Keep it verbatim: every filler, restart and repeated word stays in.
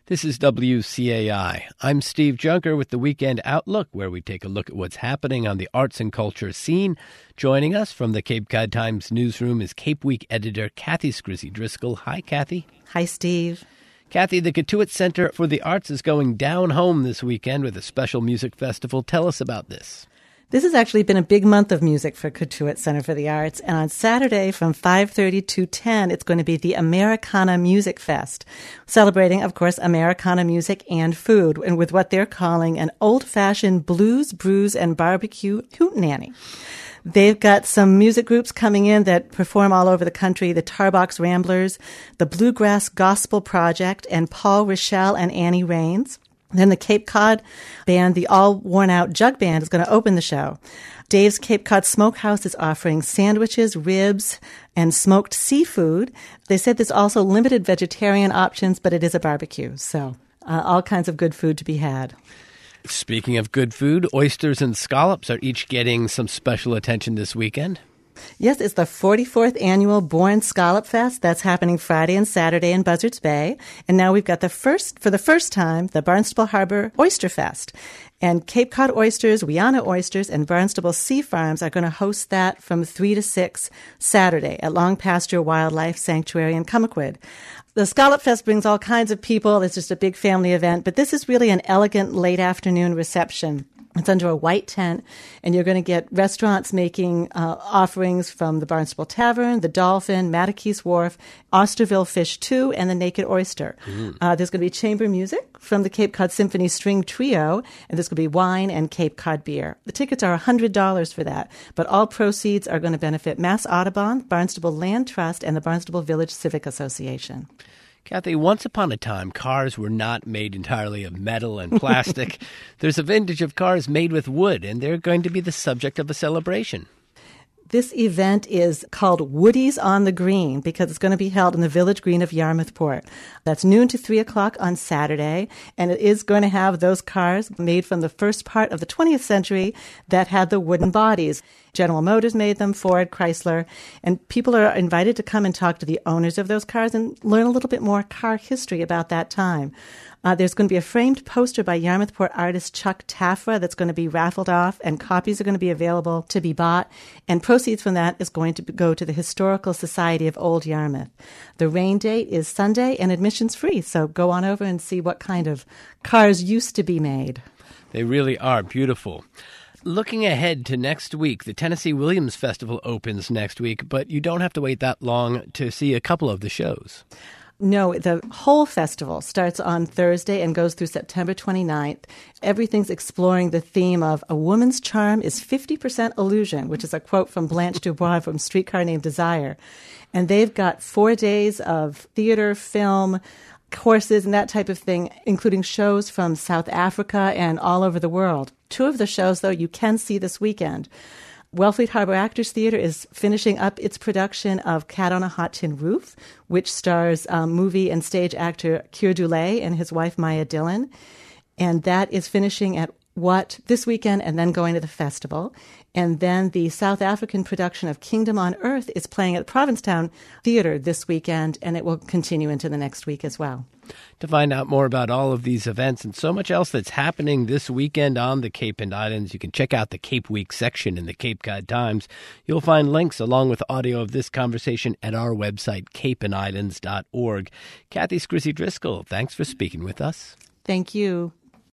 This is W C A I. I'm Steve Junker with the Weekend Outlook, where we take a look at what's happening on the arts and culture scene. Joining us from the Cape Cod Times newsroom is Cape Week editor Kathy Scrizzy Driscoll. Hi, Kathy. Hi, Steve. Kathy, the Cotuit Center for the Arts is going down home this weekend with a special music festival. Tell us about this. This has actually been a big month of music for Cotuit Center for the Arts, and on Saturday from five thirty to ten, it's going to be the Americana Music Fest, celebrating, of course, Americana music and food, and with what they're calling an old-fashioned blues, brews, and barbecue hootenanny. They've got some music groups coming in that perform all over the country, the Tarbox Ramblers, the Bluegrass Gospel Project, and Paul Rochelle and Annie Raines. Then the Cape Cod band, the All Worn Out Jug Band, is going to open the show. Dave's Cape Cod Smokehouse is offering sandwiches, ribs, and smoked seafood. They said there's also limited vegetarian options, but it is a barbecue, so uh, all kinds of good food to be had. Speaking of good food, oysters and scallops are each getting some special attention this weekend. Yes, it's the forty-fourth annual Bourne Scallop Fest. That's happening Friday and Saturday in Buzzards Bay. And now we've got the first, for the first time, the Barnstable Harbor Oyster Fest. And Cape Cod Oysters, Wiana Oysters, and Barnstable Sea Farms are going to host that from three to six Saturday at Long Pasture Wildlife Sanctuary in Cummaquid. The Scallop Fest brings all kinds of people. It's just a big family event, but this is really an elegant late afternoon reception. It's under a white tent, and you're going to get restaurants making uh, offerings from the Barnstable Tavern, the Dolphin, Mattakese Wharf, Osterville Fish two, and the Naked Oyster. Mm. Uh, there's going to be chamber music from the Cape Cod Symphony String Trio, and there's going to be wine and Cape Cod beer. The tickets are one hundred dollars for that, but all proceeds are going to benefit Mass Audubon, Barnstable Land Trust, and the Barnstable Village Civic Association. Kathy, once upon a time, cars were not made entirely of metal and plastic. There's a vintage of cars made with wood, and they're going to be the subject of a celebration. This event is called Woodies on the Green because it's going to be held in the Village Green of Yarmouth Port. That's noon to three o'clock on Saturday, and it is going to have those cars made from the first part of the twentieth century that had the wooden bodies. General Motors made them, Ford, Chrysler, and people are invited to come and talk to the owners of those cars and learn a little bit more car history about that time. Uh, there's going to be a framed poster by Yarmouth Port artist Chuck Tafra that's going to be raffled off, and copies are going to be available to be bought, and proceeds from that is going to go to the Historical Society of Old Yarmouth. The rain date is Sunday, and admission's free, so go on over and see what kind of cars used to be made. They really are beautiful. Looking ahead to next week, the Tennessee Williams Festival opens next week, but you don't have to wait that long to see a couple of the shows. No, the whole festival starts on Thursday and goes through September twenty-ninth. Everything's exploring the theme of a woman's charm is fifty percent illusion, which is a quote from Blanche Dubois from Streetcar Named Desire. And they've got four days of theater, film, courses, and that type of thing, including shows from South Africa and all over the world. Two of the shows, though, you can see this weekend. Wellfleet Harbor Actors Theater is finishing up its production of Cat on a Hot Tin Roof, which stars um, movie and stage actor Keir Dullea and his wife Maya Dillon. And that is finishing at What this weekend and then going to the festival. And then the South African production of Kingdom on Earth is playing at Provincetown Theater this weekend, and it will continue into the next week as well. To find out more about all of these events and so much else that's happening this weekend on the Cape and Islands, you can check out the Cape Week section in the Cape Cod Times. You'll find links along with audio of this conversation at our website, cape and islands dot org. Kathy Scrizzy Driscoll, thanks for speaking with us. Thank you.